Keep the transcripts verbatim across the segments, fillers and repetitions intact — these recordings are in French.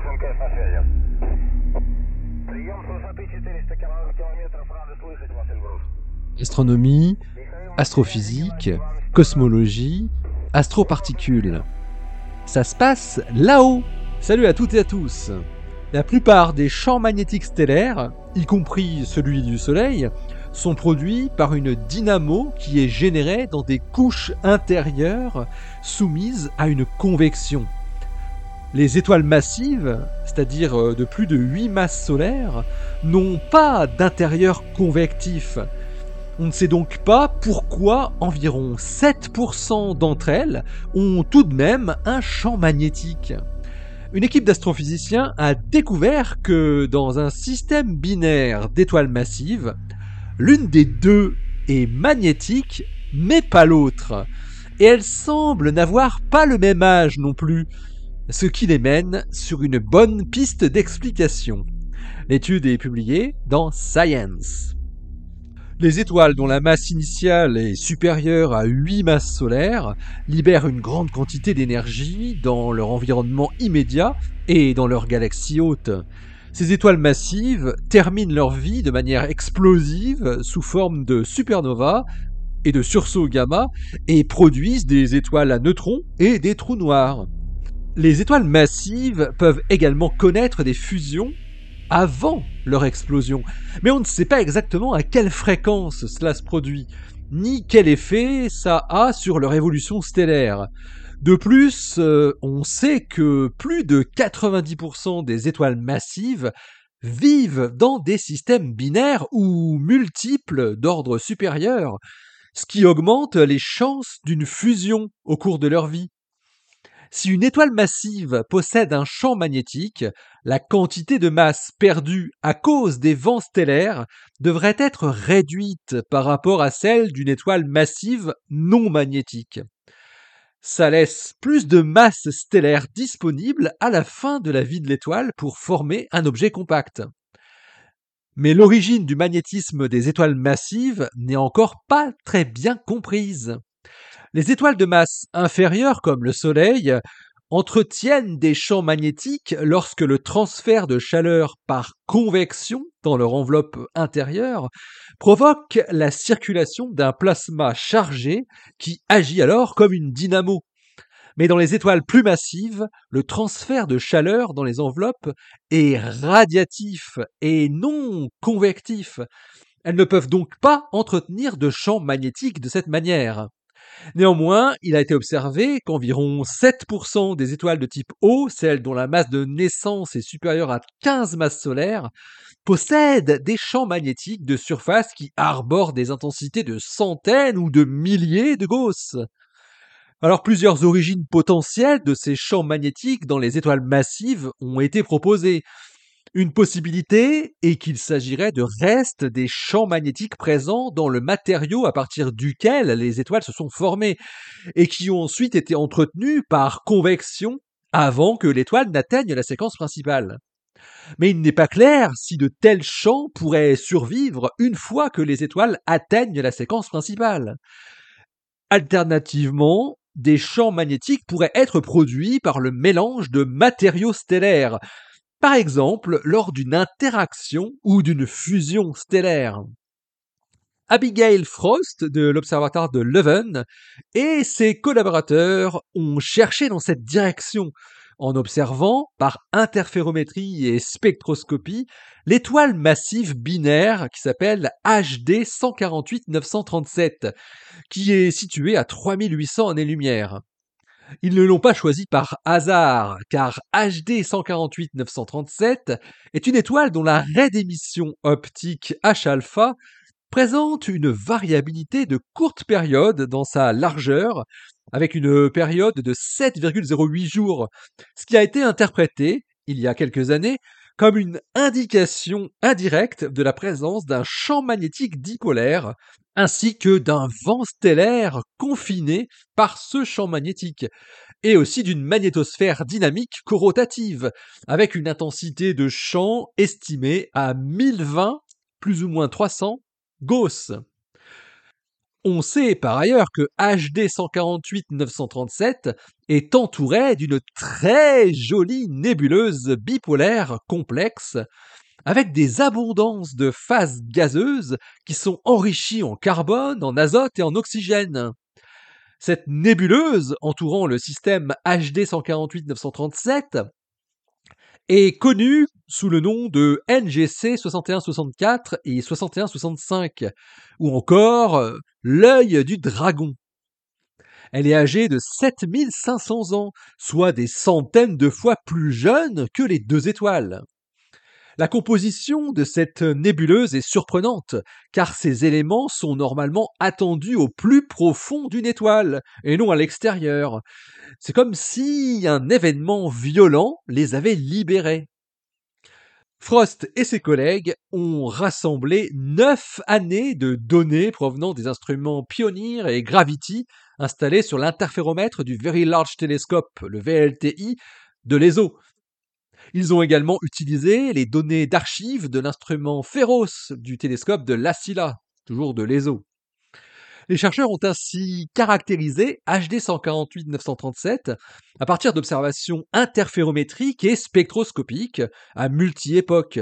МКС на связи. Прием с высоты четыреста километров. Рады слышать вас, Эльбрус. Astronomie, astrophysique, cosmologie, astroparticules. Ça se passe là-haut. Salut à toutes et à tous. La plupart des champs magnétiques stellaires, y compris celui du Soleil, sont produits par une dynamo qui est générée dans des couches intérieures soumises à une convection. Les étoiles massives, c'est-à-dire de plus de huit masses solaires, n'ont pas d'intérieur convectif. On ne sait donc pas pourquoi environ sept pour cent d'entre elles ont tout de même un champ magnétique. Une équipe d'astrophysiciens a découvert que dans un système binaire d'étoiles massives, l'une des deux est magnétique, mais pas l'autre. Et elles semblent n'avoir pas le même âge non plus, ce qui les mène sur une bonne piste d'explication. L'étude est publiée dans Science. Les étoiles dont la masse initiale est supérieure à huit masses solaires libèrent une grande quantité d'énergie dans leur environnement immédiat et dans leur galaxie haute. Ces étoiles massives terminent leur vie de manière explosive sous forme de supernovas et de sursauts gamma et produisent des étoiles à neutrons et des trous noirs. Les étoiles massives peuvent également connaître des fusions avant leur explosion, mais on ne sait pas exactement à quelle fréquence cela se produit, ni quel effet ça a sur leur évolution stellaire. De plus, euh, on sait que plus de quatre-vingt-dix pour cent des étoiles massives vivent dans des systèmes binaires ou multiples d'ordre supérieur, ce qui augmente les chances d'une fusion au cours de leur vie. Si une étoile massive possède un champ magnétique, la quantité de masse perdue à cause des vents stellaires devrait être réduite par rapport à celle d'une étoile massive non magnétique. Ça laisse plus de masse stellaire disponible à la fin de la vie de l'étoile pour former un objet compact. Mais l'origine du magnétisme des étoiles massives n'est encore pas très bien comprise. Les étoiles de masse inférieure, comme le Soleil, entretiennent des champs magnétiques lorsque le transfert de chaleur par convection dans leur enveloppe intérieure provoque la circulation d'un plasma chargé qui agit alors comme une dynamo. Mais dans les étoiles plus massives, le transfert de chaleur dans les enveloppes est radiatif et non convectif. Elles ne peuvent donc pas entretenir de champs magnétiques de cette manière. Néanmoins, il a été observé qu'environ sept pour cent des étoiles de type O, celles dont la masse de naissance est supérieure à quinze masses solaires, possèdent des champs magnétiques de surface qui arborent des intensités de centaines ou de milliers de Gauss. Alors plusieurs origines potentielles de ces champs magnétiques dans les étoiles massives ont été proposées. Une possibilité est qu'il s'agirait de restes des champs magnétiques présents dans le matériau à partir duquel les étoiles se sont formées et qui ont ensuite été entretenus par convection avant que l'étoile n'atteigne la séquence principale. Mais il n'est pas clair si de tels champs pourraient survivre une fois que les étoiles atteignent la séquence principale. Alternativement, des champs magnétiques pourraient être produits par le mélange de matériaux stellaires, par exemple lors d'une interaction ou d'une fusion stellaire. Abigail Frost de l'Observatoire de Leuven et ses collaborateurs ont cherché dans cette direction en observant, par interférométrie et spectroscopie, l'étoile massive binaire qui s'appelle H D cent quarante-huit neuf cent trente-sept, qui est située à trois mille huit cents années-lumière. Ils ne l'ont pas choisi par hasard, car H D cent quarante-huit neuf cent trente-sept est une étoile dont la raie d'émission optique H-alpha présente une variabilité de courte période dans sa largeur, avec une période de sept virgule zéro huit jours, ce qui a été interprété, il y a quelques années, comme une indication indirecte de la présence d'un champ magnétique dipolaire, ainsi que d'un vent stellaire confiné par ce champ magnétique, et aussi d'une magnétosphère dynamique corotative, avec une intensité de champ estimée à mille vingt, plus ou moins trois cents, Gauss. On sait par ailleurs que H D cent quarante-huit neuf cent trente-sept est entouré d'une très jolie nébuleuse bipolaire complexe avec des abondances de phases gazeuses qui sont enrichies en carbone, en azote et en oxygène. Cette nébuleuse entourant le système H D cent quarante-huit neuf cent trente-sept est connue sous le nom de N G C soixante et un soixante-quatre et soixante et un soixante-cinq, ou encore euh, l'œil du dragon. Elle est âgée de sept mille cinq cents ans, soit des centaines de fois plus jeune que les deux étoiles. La composition de cette nébuleuse est surprenante, car ces éléments sont normalement attendus au plus profond d'une étoile, et non à l'extérieur. C'est comme si un événement violent les avait libérés. Frost et ses collègues ont rassemblé neuf années de données provenant des instruments Pioneer et Gravity installés sur l'interféromètre du Very Large Telescope, le V L T I, de l'E S O. Ils ont également utilisé les données d'archives de l'instrument Pharos du télescope de L'A S I L A, toujours de l'E S O. Les chercheurs ont ainsi caractérisé H D cent quarante-huit neuf cent trente-sept à partir d'observations interférométriques et spectroscopiques à multi-époques.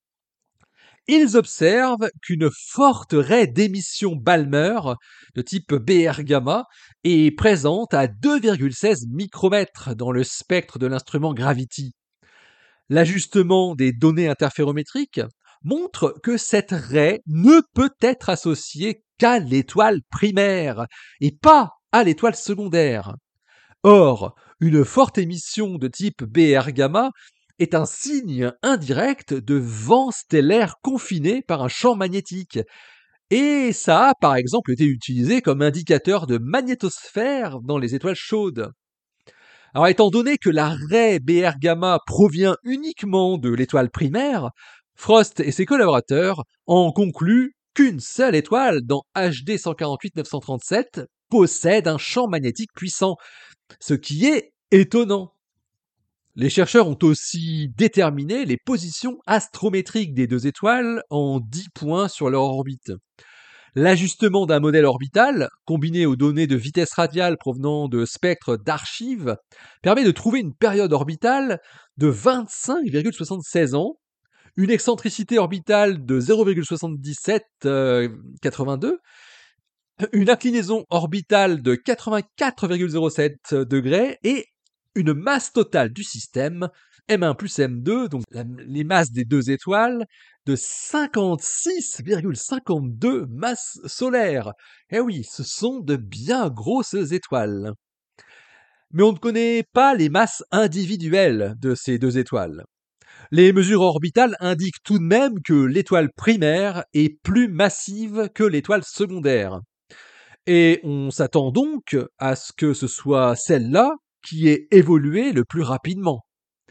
Ils observent qu'une forte raie d'émission Balmer de type B R gamma est présente à deux virgule seize micromètres dans le spectre de l'instrument Gravity. L'ajustement des données interférométriques montre que cette raie ne peut être associée qu'à l'étoile primaire et pas à l'étoile secondaire. Or, une forte émission de type B R gamma est un signe indirect de vent stellaire confiné par un champ magnétique. Et ça a par exemple été utilisé comme indicateur de magnétosphère dans les étoiles chaudes. Alors étant donné que la raie B R gamma provient uniquement de l'étoile primaire, Frost et ses collaborateurs en concluent qu'une seule étoile dans H D cent quarante-huit neuf cent trente-sept possède un champ magnétique puissant, ce qui est étonnant. Les chercheurs ont aussi déterminé les positions astrométriques des deux étoiles en dix points sur leur orbite. L'ajustement d'un modèle orbital, combiné aux données de vitesse radiale provenant de spectres d'archives, permet de trouver une période orbitale de vingt-cinq virgule soixante-seize ans, une excentricité orbitale de zéro virgule soixante-dix-sept quatre-vingt-deux, une inclinaison orbitale de quatre-vingt-quatre virgule zéro sept degrés et une masse totale du système, M un plus M deux, donc la, les masses des deux étoiles, de cinquante-six virgule cinquante-deux masses solaires. Eh oui, ce sont de bien grosses étoiles. Mais on ne connaît pas les masses individuelles de ces deux étoiles. Les mesures orbitales indiquent tout de même que l'étoile primaire est plus massive que l'étoile secondaire. Et on s'attend donc à ce que ce soit celle-là qui ait évolué le plus rapidement.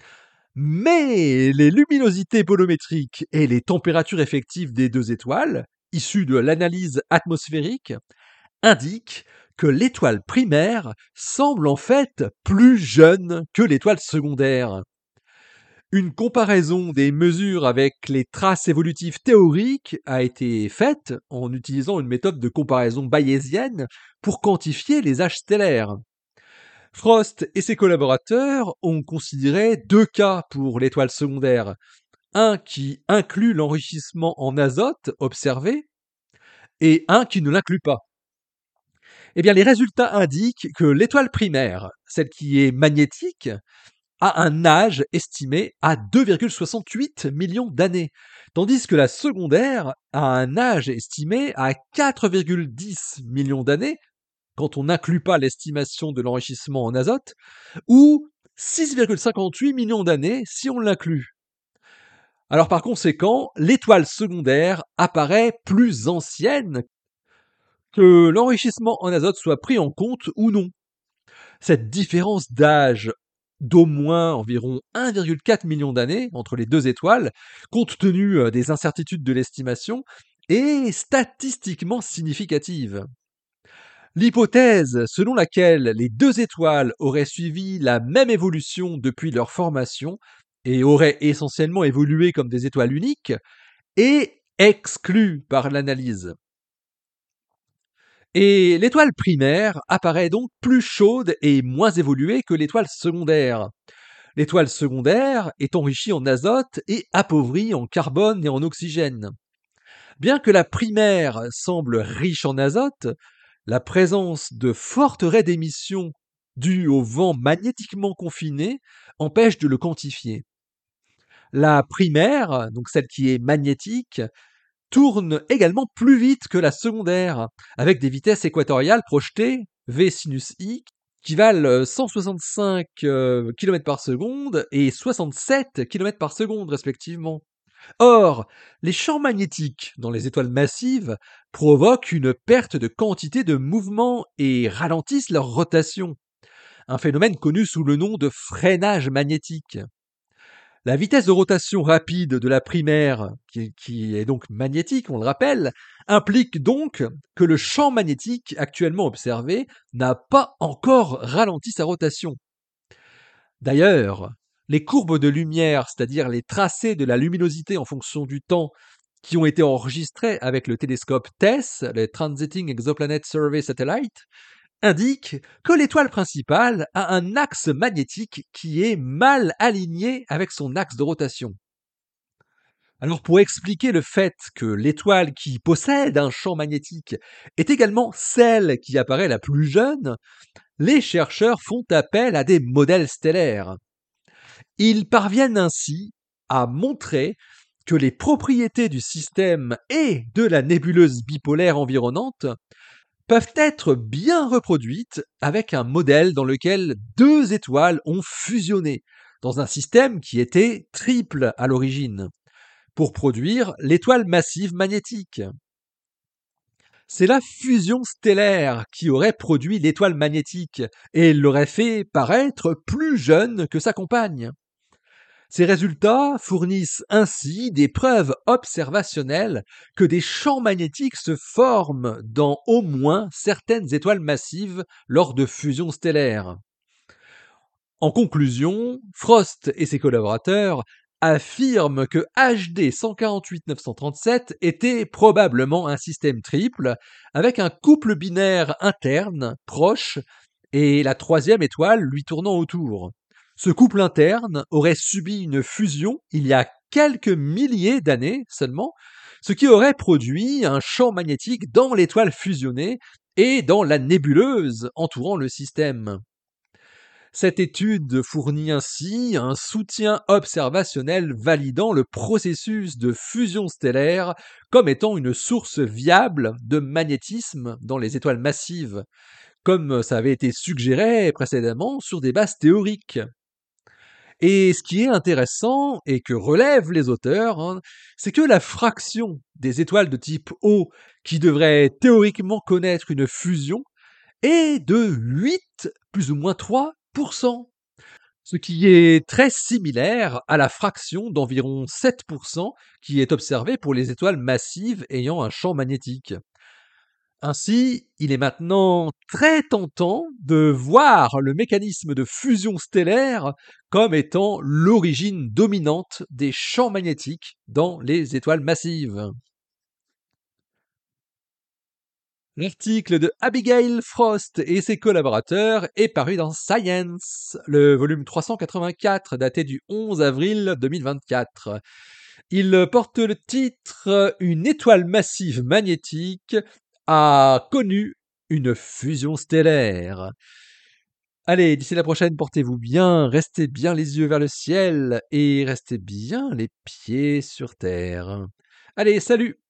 Mais les luminosités bolométriques et les températures effectives des deux étoiles, issues de l'analyse atmosphérique, indiquent que l'étoile primaire semble en fait plus jeune que l'étoile secondaire. Une comparaison des mesures avec les traces évolutives théoriques a été faite en utilisant une méthode de comparaison bayésienne pour quantifier les âges stellaires. Frost et ses collaborateurs ont considéré deux cas pour l'étoile secondaire. Un qui inclut l'enrichissement en azote observé et un qui ne l'inclut pas. Eh bien, les résultats indiquent que l'étoile primaire, celle qui est magnétique, a un âge estimé à deux virgule soixante-huit millions d'années, tandis que la secondaire a un âge estimé à quatre virgule dix millions d'années, quand on n'inclut pas l'estimation de l'enrichissement en azote, ou six virgule cinquante-huit millions d'années si on l'inclut. Alors par conséquent, l'étoile secondaire apparaît plus ancienne, que l'enrichissement en azote soit pris en compte ou non. Cette différence d'âge d'au moins environ un virgule quatre million d'années entre les deux étoiles, compte tenu des incertitudes de l'estimation, est statistiquement significative. L'hypothèse selon laquelle les deux étoiles auraient suivi la même évolution depuis leur formation et auraient essentiellement évolué comme des étoiles uniques est exclue par l'analyse. Et l'étoile primaire apparaît donc plus chaude et moins évoluée que l'étoile secondaire. L'étoile secondaire est enrichie en azote et appauvrie en carbone et en oxygène. Bien que la primaire semble riche en azote, la présence de fortes raies d'émission dues au vent magnétiquement confiné empêche de le quantifier. La primaire, donc celle qui est magnétique, tourne également plus vite que la secondaire, avec des vitesses équatoriales projetées, V sinus I, qui valent cent soixante-cinq euh, kilomètres par seconde et soixante-sept kilomètres par seconde respectivement. Or, les champs magnétiques dans les étoiles massives provoquent une perte de quantité de mouvement et ralentissent leur rotation, un phénomène connu sous le nom de freinage magnétique. La vitesse de rotation rapide de la primaire, qui, qui est donc magnétique, on le rappelle, implique donc que le champ magnétique actuellement observé n'a pas encore ralenti sa rotation. D'ailleurs, les courbes de lumière, c'est-à-dire les tracés de la luminosité en fonction du temps qui ont été enregistrés avec le télescope T E S, le Transiting Exoplanet Survey Satellite, indiquent que l'étoile principale a un axe magnétique qui est mal aligné avec son axe de rotation. Alors pour expliquer le fait que l'étoile qui possède un champ magnétique est également celle qui apparaît la plus jeune, les chercheurs font appel à des modèles stellaires. Ils parviennent ainsi à montrer que les propriétés du système et de la nébuleuse bipolaire environnante peuvent être bien reproduites avec un modèle dans lequel deux étoiles ont fusionné dans un système qui était triple à l'origine, pour produire l'étoile massive magnétique. C'est la fusion stellaire qui aurait produit l'étoile magnétique et l'aurait fait paraître plus jeune que sa compagne. Ces résultats fournissent ainsi des preuves observationnelles que des champs magnétiques se forment dans au moins certaines étoiles massives lors de fusions stellaires. En conclusion, Frost et ses collaborateurs affirment que H D cent quarante-huit neuf cent trente-sept était probablement un système triple avec un couple binaire interne proche et la troisième étoile lui tournant autour. Ce couple interne aurait subi une fusion il y a quelques milliers d'années seulement, ce qui aurait produit un champ magnétique dans l'étoile fusionnée et dans la nébuleuse entourant le système. Cette étude fournit ainsi un soutien observationnel validant le processus de fusion stellaire comme étant une source viable de magnétisme dans les étoiles massives, comme ça avait été suggéré précédemment sur des bases théoriques. Et ce qui est intéressant et que relèvent les auteurs, hein, c'est que la fraction des étoiles de type O qui devraient théoriquement connaître une fusion est de huit plus ou moins trois pour cent, ce qui est très similaire à la fraction d'environ sept pour cent qui est observée pour les étoiles massives ayant un champ magnétique. Ainsi, il est maintenant très tentant de voir le mécanisme de fusion stellaire comme étant l'origine dominante des champs magnétiques dans les étoiles massives. L'article de Abigail Frost et ses collaborateurs est paru dans Science, le volume trois cent quatre-vingt-quatre daté du onze avril deux mille vingt-quatre. Il porte le titre « Une étoile massive magnétique a connu une fusion stellaire ». Allez, d'ici la prochaine, portez-vous bien, restez bien les yeux vers le ciel et restez bien les pieds sur terre. Allez, salut!